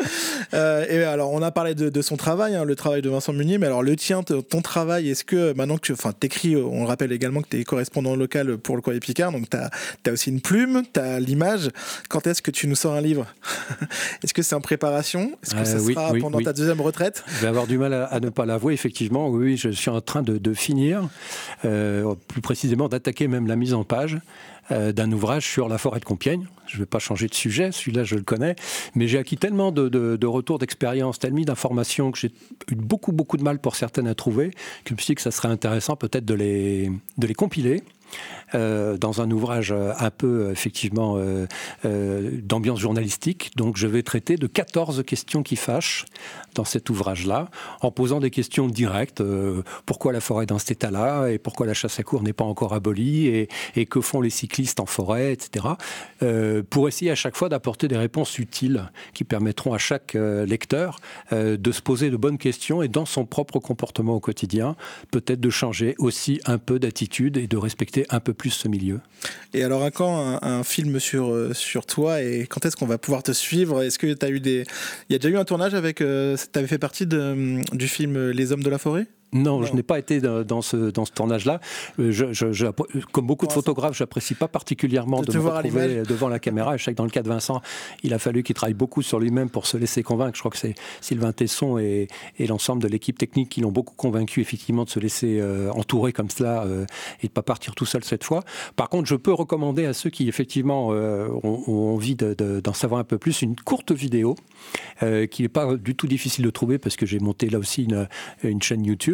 euh, et alors, on a parlé de, de son travail, hein, le travail de Vincent Munier, mais alors le tien, ton travail, est-ce que maintenant que tu écris, on rappelle également que tu es correspondant local pour le Courrier Picard, donc tu as aussi une plume, tu as l'image. Quand est-ce que tu nous sors un livre? Est-ce que c'est en préparation? Est-ce que euh, ça oui, sera oui, pendant oui. ta deuxième retraite? Je vais avoir du mal à, à ne pas l'avouer, effectivement. Oui, je suis en train de, de finir, euh, plus précisément d'attaquer même la mise en page euh, d'un ouvrage sur la forêt de Compiègne. Je ne vais pas changer de sujet, celui-là je le connais, mais j'ai acquis tellement de, de, de retours d'expérience, tellement d'informations que j'ai eu beaucoup, beaucoup de mal pour certaines à trouver, que je me suis dit que ça serait intéressant peut-être de les, de les compiler. Euh, dans un ouvrage un peu effectivement euh, euh, d'ambiance journalistique. Donc je vais traiter de quatorze questions qui fâchent dans cet ouvrage-là, en posant des questions directes. Euh, pourquoi la forêt est dans cet état-là, et pourquoi la chasse à courre n'est pas encore abolie, et, et que font les cyclistes en forêt, et cetera. Euh, pour essayer à chaque fois d'apporter des réponses utiles qui permettront à chaque euh, lecteur euh, de se poser de bonnes questions et dans son propre comportement au quotidien, peut-être de changer aussi un peu d'attitude et de respecter un peu plus ce milieu. Et alors, à quand un, un film sur, euh, sur toi, et quand est-ce qu'on va pouvoir te suivre? Est-ce que tu as eu des... Il y a déjà eu un tournage avec... Euh, tu avais fait partie de, du film Les Hommes de la Forêt? Non, non, je n'ai pas été dans ce, dans ce tournage-là. Je, je, je, comme beaucoup de photographes, j'apprécie pas particulièrement de, de me retrouver devant la caméra. Et je sais que dans le cas de Vincent, il a fallu qu'il travaille beaucoup sur lui-même pour se laisser convaincre. Je crois que c'est Sylvain Tesson et, et l'ensemble de l'équipe technique qui l'ont beaucoup convaincu effectivement de se laisser euh, entourer comme cela euh, et de pas partir tout seul cette fois. Par contre, je peux recommander à ceux qui effectivement euh, ont, ont envie de, de, d'en savoir un peu plus une courte vidéo euh, qui n'est pas du tout difficile de trouver parce que j'ai monté là aussi une, une chaîne YouTube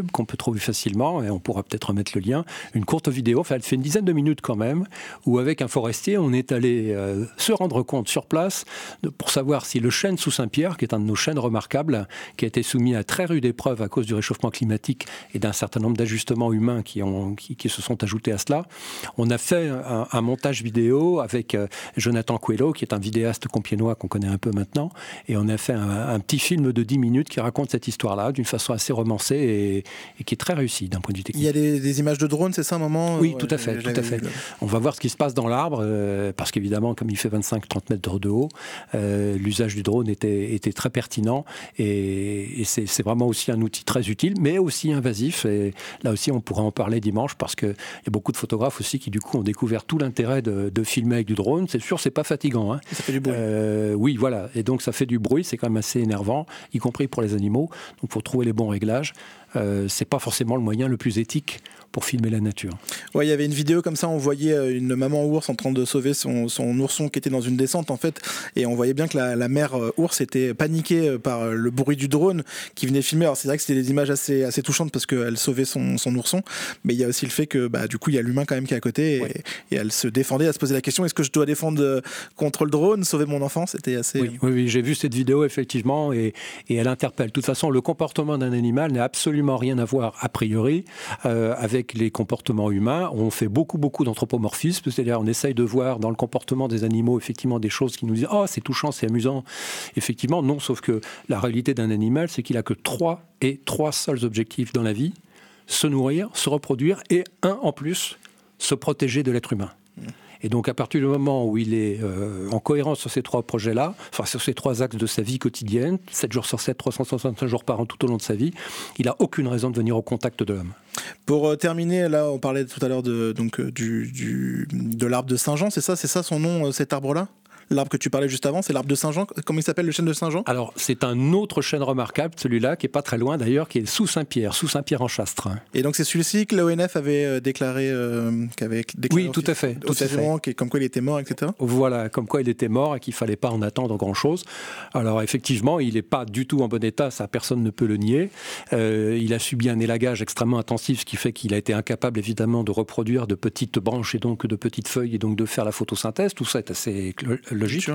YouTube qu'on peut trouver facilement, et on pourra peut-être remettre le lien, une courte vidéo, enfin elle fait une dizaine de minutes quand même, où avec un forestier, on est allé euh, se rendre compte sur place de, pour savoir si le chêne sous Saint-Pierre, qui est un de nos chênes remarquables, qui a été soumis à très rude épreuve à cause du réchauffement climatique et d'un certain nombre d'ajustements humains qui, ont, qui, qui se sont ajoutés à cela, on a fait un, un montage vidéo avec euh, Jonathan Coelho, qui est un vidéaste compiègnois qu'on connaît un peu maintenant, et on a fait un, un petit film de dix minutes qui raconte cette histoire-là d'une façon assez romancée et, et qui est très réussie d'un point de vue technique. Il y a des, des images de drones, c'est ça, un moment? Oui, ouais, tout à fait, tout à fait. Vu, on va voir ce qui se passe dans l'arbre, euh, parce qu'évidemment, comme il fait vingt-cinq à trente mètres de haut, euh, l'usage du drone était, était très pertinent, et, et c'est, c'est vraiment aussi un outil très utile, mais aussi invasif, et là aussi on pourra en parler dimanche, parce qu'il y a beaucoup de photographes aussi qui du coup ont découvert tout l'intérêt de, de filmer avec du drone. C'est sûr, c'est pas fatigant. Hein. Ça fait du bruit. Euh, oui, voilà, et donc ça fait du bruit, c'est quand même assez énervant, y compris pour les animaux, donc il faut trouver les bons réglages. Euh, c'est pas forcément le moyen le plus éthique pour filmer la nature. Ouais, il y avait une vidéo comme ça, on voyait une maman ours en train de sauver son, son ourson qui était dans une descente en fait, et on voyait bien que la, la mère ours était paniquée par le bruit du drone qui venait filmer. Alors c'est vrai que c'était des images assez, assez touchantes parce qu'elle sauvait son, son ourson, mais il y a aussi le fait que bah, du coup il y a l'humain quand même qui est à côté, et, ouais. et elle se défendait, elle se posait la question, est-ce que je dois défendre contre le drone, sauver mon enfant? C'était assez... Oui, oui, oui, j'ai vu cette vidéo effectivement, et, et elle interpelle. De toute façon, le comportement d'un animal n'a absolument rien à voir a priori euh, avec les comportements humains. On fait beaucoup, beaucoup d'anthropomorphisme, c'est-à-dire on essaye de voir dans le comportement des animaux effectivement des choses qui nous disent « Oh, c'est touchant, c'est amusant ». Effectivement, non, sauf que la réalité d'un animal, c'est qu'il a que trois et trois seuls objectifs dans la vie, se nourrir, se reproduire et un en plus, se protéger de l'être humain. Et donc, à partir du moment où il est euh, en cohérence sur ces trois projets-là, enfin sur ces trois axes de sa vie quotidienne, sept jours sur sept, trois cent soixante-cinq jours par an tout au long de sa vie, il n'a aucune raison de venir au contact de l'homme. Pour euh, terminer, là, on parlait tout à l'heure de, donc, euh, du, du, de l'arbre de Saint-Jean, c'est ça, c'est ça son nom, euh, cet arbre-là ? L'arbre que tu parlais juste avant, c'est l'arbre de Saint-Jean. Comment il s'appelle, le chêne de Saint-Jean? Alors, c'est un autre chêne remarquable, celui-là, qui est pas très loin d'ailleurs, qui est sous Saint-Pierre, sous Saint-Pierre en Chastre. Et donc, c'est celui-ci que l'O N F avait déclaré, euh, qu'avait déclaré oui, tout à fait. Officiellement, comme quoi il était mort, et cetera. Voilà, comme quoi il était mort et qu'il fallait pas en attendre grand-chose. Alors, effectivement, il n'est pas du tout en bon état, ça, personne ne peut le nier. Euh, il a subi un élagage extrêmement intensif, ce qui fait qu'il a été incapable, évidemment, de reproduire de petites branches et donc de petites feuilles et donc de faire la photosynthèse. Tout ça est assez logique.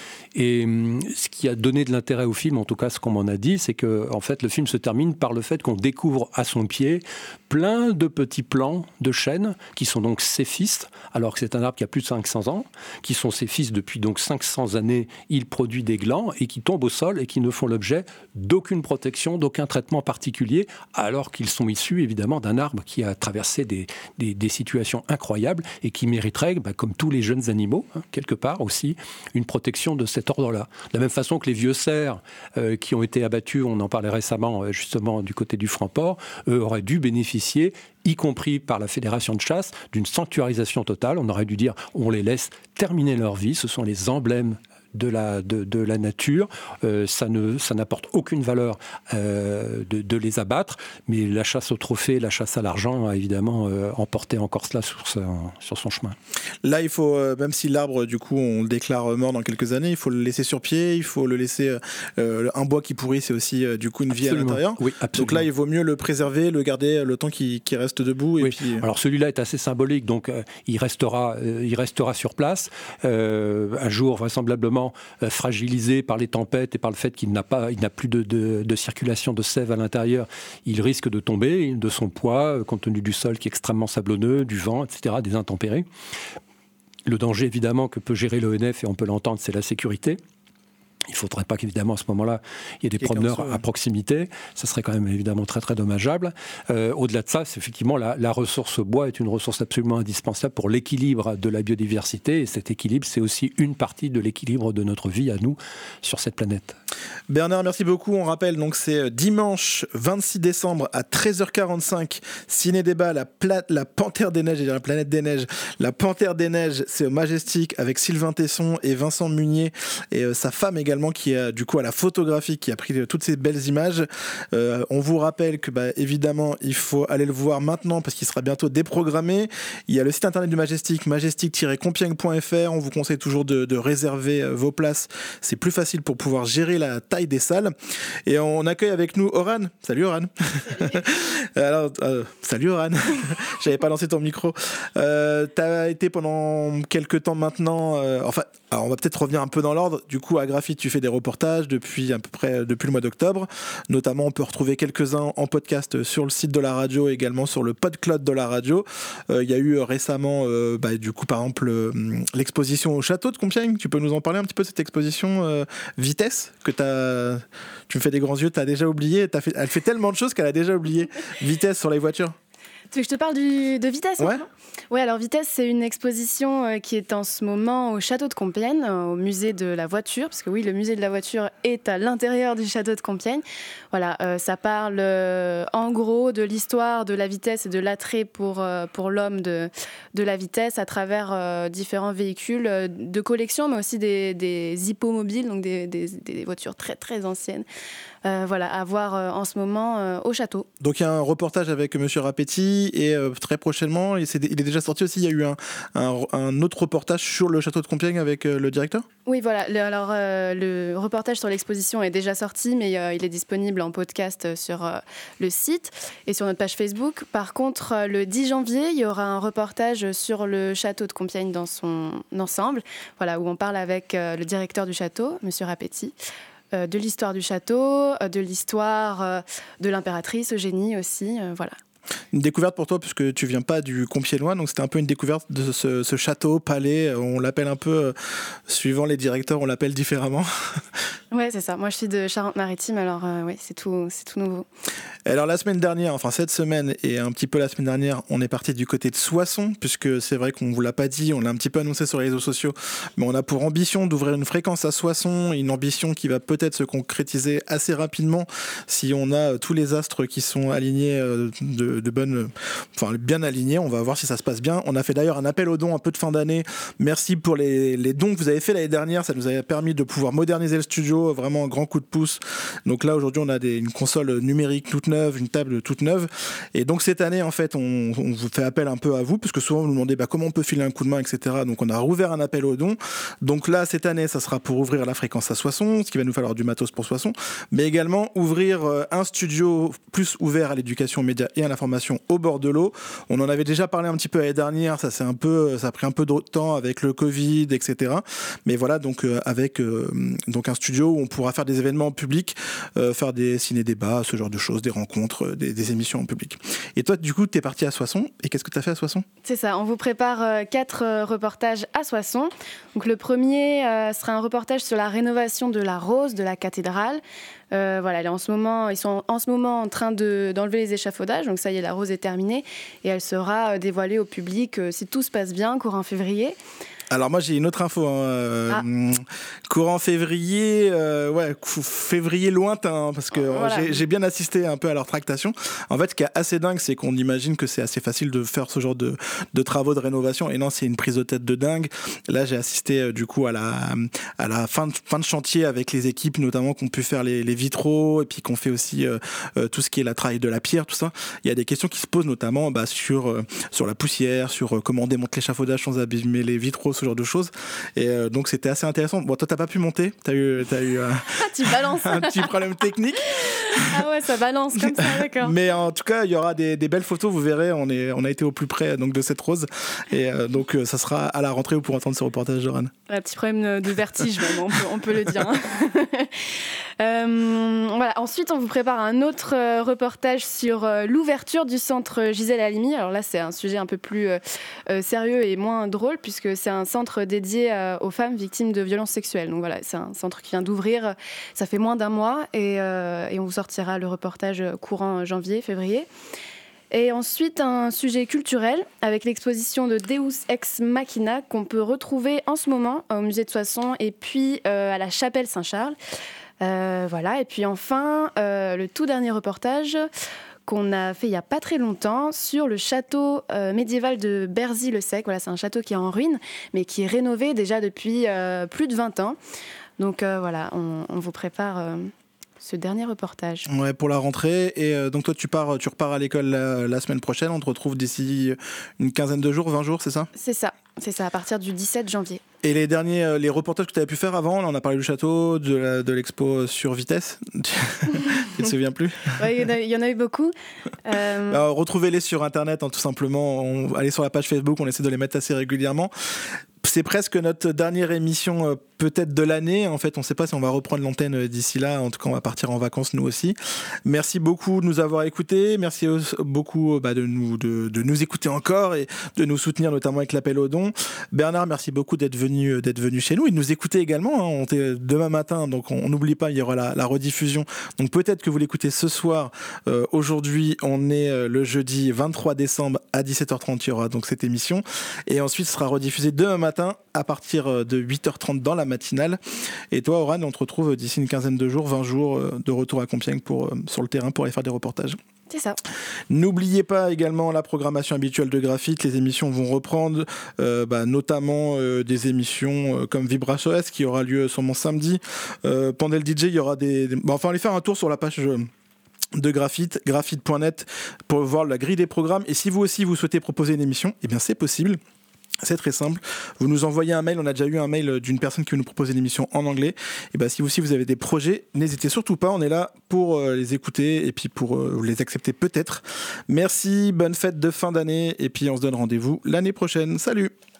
Et ce qui a donné de l'intérêt au film, en tout cas ce qu'on m'en a dit, c'est que en fait, le film se termine par le fait qu'on découvre à son pied plein de petits plants de chêne qui sont donc céphistes, alors que c'est un arbre qui a plus de cinq cents ans, qui sont céphistes depuis donc cinq cents années, il produit des glands et qui tombent au sol et qui ne font l'objet d'aucune protection, d'aucun traitement particulier, alors qu'ils sont issus évidemment d'un arbre qui a traversé des, des, des situations incroyables et qui mériterait, bah, comme tous les jeunes animaux, hein, quelque part aussi, une protection de cet ordre-là. De la même façon que les vieux cerfs euh, qui ont été abattus, on en parlait récemment euh, justement du côté du Framport, eux auraient dû bénéficier, y compris par la Fédération de chasse, d'une sanctuarisation totale. On aurait dû dire, on les laisse terminer leur vie, ce sont les emblèmes de la, de, de la nature, euh, ça, ne, ça n'apporte aucune valeur euh, de, de les abattre, mais la chasse au trophée, la chasse à l'argent a évidemment euh, emporté encore cela sur, sa, sur son chemin. Là, il faut, euh, même si l'arbre, du coup, on le déclare mort dans quelques années, il faut le laisser sur pied, il faut le laisser... Euh, un bois qui pourrit, c'est aussi, euh, du coup, une vie absolument. À l'intérieur. Oui, absolument. Donc là, il vaut mieux le préserver, le garder le temps qu'il, qu'il reste debout. Et oui. puis... Alors celui-là est assez symbolique, donc euh, il, restera, euh, il restera sur place. Euh, un jour, vraisemblablement, fragilisé par les tempêtes et par le fait qu'il n'a pas, il n'a plus de, de, de circulation de sève à l'intérieur, il risque de tomber de son poids, compte tenu du sol qui est extrêmement sablonneux, du vent, et cetera, des intempéries. Le danger, évidemment, que peut gérer l'O N F, et on peut l'entendre, c'est la sécurité. Il ne faudrait pas qu'évidemment à ce moment-là il y ait des promeneurs ça, ouais. à proximité, ça serait quand même évidemment très très dommageable. Euh, au-delà de ça, c'est effectivement la, la ressource bois est une ressource absolument indispensable pour l'équilibre de la biodiversité, et cet équilibre c'est aussi une partie de l'équilibre de notre vie à nous sur cette planète. Bernard, merci beaucoup. On rappelle donc c'est dimanche vingt-six décembre à treize heures quarante-cinq, ciné-débat, la, pla- la Panthère des Neiges, et la planète des Neiges. La Panthère des Neiges, c'est au Majestic avec Sylvain Tesson et Vincent Munier et euh, sa femme également qui est du coup à la photographie, qui a pris toutes ces belles images. Euh, on vous rappelle que bah, évidemment il faut aller le voir maintenant parce qu'il sera bientôt déprogrammé. Il y a le site internet du Majestic, majestic tiret compiègne point f r. On vous conseille toujours de, de réserver vos places. C'est plus facile pour pouvoir gérer la taille des salles. Et on accueille avec nous Oran. Salut Oran. Salut. Alors, euh, salut Oran. J'avais pas lancé ton micro. Euh, t'as été pendant quelques temps maintenant. Euh, enfin, alors on va peut-être revenir un peu dans l'ordre. Du coup, à Graphite, tu fais des reportages depuis à peu près depuis le mois d'octobre. Notamment, on peut retrouver quelques-uns en podcast sur le site de la radio, et également sur le PodCloud de la radio. Euh, il y a eu récemment, euh, bah, du coup, par exemple, euh, l'exposition au château de Compiègne. Tu peux nous en parler un petit peu de cette exposition euh, Vitesse que t'as. Tu me fais des grands yeux. T'as déjà oublié. T'as fait... Elle fait tellement de choses qu'elle a déjà oublié. Vitesse sur les voitures. Tu veux que je te parle du, de Vitesse? Ouais. Oui, alors Vitesse, c'est une exposition euh, qui est en ce moment au château de Compiègne, euh, au musée de la voiture, parce que oui, le musée de la voiture est à l'intérieur du château de Compiègne. Voilà, euh, ça parle euh, en gros de l'histoire de la vitesse et de l'attrait pour, euh, pour l'homme de, de la vitesse à travers euh, différents véhicules euh, de collection, mais aussi des, des hippomobiles, donc des, des, des voitures très très anciennes. Euh, voilà, à voir euh, en ce moment euh, au château. Donc il y a un reportage avec Monsieur Rapetti et euh, très prochainement, il, il est déjà sorti aussi, il y a eu un, un, un autre reportage sur le château de Compiègne avec euh, le directeur. Oui, voilà, le, alors euh, le reportage sur l'exposition est déjà sorti, mais euh, il est disponible en podcast sur euh, le site et sur notre page Facebook. Par contre, euh, le dix janvier, il y aura un reportage sur le château de Compiègne dans son ensemble, voilà, où on parle avec euh, le directeur du château, Monsieur Rapetti. Euh, de l'histoire du château, euh, de l'histoire euh, de l'impératrice Eugénie aussi, euh, voilà. Une découverte pour toi, puisque tu viens pas du Compiègnois, donc c'était un peu une découverte de ce, ce château, palais, on l'appelle un peu, euh, suivant les directeurs, on l'appelle différemment. Ouais, c'est ça. Moi, je suis de Charente-Maritime, alors euh, oui, c'est tout, c'est tout nouveau. Alors la semaine dernière, enfin cette semaine et un petit peu la semaine dernière, on est parti du côté de Soissons, puisque c'est vrai qu'on vous l'a pas dit, on l'a un petit peu annoncé sur les réseaux sociaux, mais on a pour ambition d'ouvrir une fréquence à Soissons, une ambition qui va peut-être se concrétiser assez rapidement si on a tous les astres qui sont alignés de, de bonne, enfin bien alignés. On va voir si ça se passe bien. On a fait d'ailleurs un appel aux dons un peu de fin d'année. Merci pour les, les dons que vous avez fait l'année dernière, ça nous a permis de pouvoir moderniser le studio, vraiment un grand coup de pouce. Donc là aujourd'hui on a des, une console numérique toute neuve, une table toute neuve, et donc cette année en fait on, on vous fait appel un peu à vous, parce que souvent vous nous demandez bah, comment on peut filer un coup de main, etc. Donc on a rouvert un appel aux dons. Donc là cette année ça sera pour ouvrir la fréquence à Soissons, ce qui va nous falloir du matos pour Soissons, mais également ouvrir un studio plus ouvert à l'éducation aux médias et à l'information au bord de l'eau. On en avait déjà parlé un petit peu l'année dernière, ça c'est un peu, ça a pris un peu de temps avec le Covid, et cetera. Mais voilà, donc euh, avec euh, donc un studio où on pourra faire des événements en public, euh, faire des ciné-débats, ce genre de choses, des rencontres, des, des émissions en public. Et toi, du coup, tu es parti à Soissons. Et qu'est-ce que tu as fait à Soissons ? C'est ça, on vous prépare euh, quatre euh, reportages à Soissons. Donc, le premier euh, sera un reportage sur la rénovation de la rose de la cathédrale. Euh, voilà, en ce moment, ils sont en ce moment en train de, d'enlever les échafaudages. Donc ça y est, la rose est terminée. Et elle sera dévoilée au public, euh, si tout se passe bien, courant février. Alors moi j'ai une autre info, hein. euh, ah. courant février, euh, ouais, février lointain, hein, parce que voilà. j'ai, j'ai bien assisté un peu à leur tractation. En fait, ce qui est assez dingue, c'est qu'on imagine que c'est assez facile de faire ce genre de, de travaux de rénovation, et non, c'est une prise de tête de dingue. Là, j'ai assisté euh, du coup à la, à la fin, de, fin de chantier avec les équipes, notamment qu'on pu faire les, les vitraux, et puis qu'on fait aussi euh, euh, tout ce qui est la travail de la pierre, tout ça. Il y a des questions qui se posent notamment bah, sur, euh, sur la poussière, sur euh, comment on démonte l'échafaudage sans abîmer les vitraux, ce genre de choses, et euh, donc c'était assez intéressant. Bon, toi t'as pas pu monter, t'as eu, t'as eu euh, tu balances. un petit problème technique. Ah ouais, ça balance comme ça, d'accord. Mais en tout cas il y aura des, des belles photos, vous verrez, on, est, on a été au plus près donc, de cette rose, et euh, donc euh, ça sera à la rentrée où vous pourrez entendre ce reportage de Ran. Un petit problème de vertige même, on peut, on peut le dire. euh, voilà. Ensuite on vous prépare un autre euh, reportage sur euh, l'ouverture du centre Gisèle Halimi. Alors là c'est un sujet un peu plus euh, euh, sérieux et moins drôle, puisque c'est un centre dédié euh, aux femmes victimes de violences sexuelles. Donc voilà, c'est un centre qui vient d'ouvrir, ça fait moins d'un mois, et, euh, et on vous sortira le reportage courant janvier, février. Et ensuite, un sujet culturel avec l'exposition de Deus Ex Machina qu'on peut retrouver en ce moment au musée de Soissons et puis euh, à la chapelle Saint-Charles. Euh, voilà. Et puis enfin, euh, le tout dernier reportage qu'on a fait il n'y a pas très longtemps sur le château euh, médiéval de Berzy-le-Sec. Voilà, c'est un château qui est en ruine, mais qui est rénové déjà depuis euh, plus de vingt ans. Donc euh, voilà, on, on vous prépare euh, ce dernier reportage. Ouais, pour la rentrée. Et euh, donc toi, tu, pars, tu repars à l'école la, la semaine prochaine. On te retrouve d'ici une quinzaine de jours, vingt jours, c'est ça ? C'est ça, c'est ça, à partir du dix-sept janvier. Et les derniers, euh, les reportages que tu avais pu faire avant, là, on a parlé du château, de, la, de l'expo sur Vitesse. Tu te souviens plus ? Oui, il y en a eu beaucoup. Euh... Alors, retrouvez-les sur Internet, hein, tout simplement. On, allez sur la page Facebook, on essaie de les mettre assez régulièrement. C'est presque notre dernière émission euh, peut-être de l'année. En fait, on ne sait pas si on va reprendre l'antenne euh, d'ici là. En tout cas, on va partir en vacances nous aussi. Merci beaucoup de nous avoir écoutés. Merci beaucoup bah, de, nous, de, de nous écouter encore et de nous soutenir, notamment avec l'appel aux dons. Bernard, merci beaucoup d'être venu, d'être venu chez nous et de nous écouter également. Hein. On est demain matin, donc on n'oublie pas, il y aura la, la rediffusion. Donc peut-être que vous l'écoutez ce soir. Euh, aujourd'hui, on est euh, le jeudi vingt-trois décembre à dix-sept heures trente. Il y aura donc cette émission. Et ensuite, ce sera rediffusé demain matin à partir de huit heures trente dans la matinale. Et toi, Oran, on te retrouve d'ici une quinzaine de jours, vingt jours de retour à Compiègne pour, sur le terrain pour aller faire des reportages. C'est ça. N'oubliez pas également la programmation habituelle de Graphite. Les émissions vont reprendre, euh, bah, notamment euh, des émissions euh, comme Vibra-S O S qui aura lieu sûrement samedi. Euh, pendant le D J, il y aura des... des... Bah, enfin, allez faire un tour sur la page... Euh, de Graphite, graphite point net pour voir la grille des programmes. Et si vous aussi vous souhaitez proposer une émission, eh bien c'est possible. C'est très simple. Vous nous envoyez un mail. On a déjà eu un mail d'une personne qui veut nous proposer une émission en anglais. Et ben, si vous aussi vous avez des projets, n'hésitez surtout pas. On est là pour euh, les écouter et puis pour euh, les accepter peut-être. Merci, bonne fête de fin d'année. Et puis on se donne rendez-vous l'année prochaine. Salut!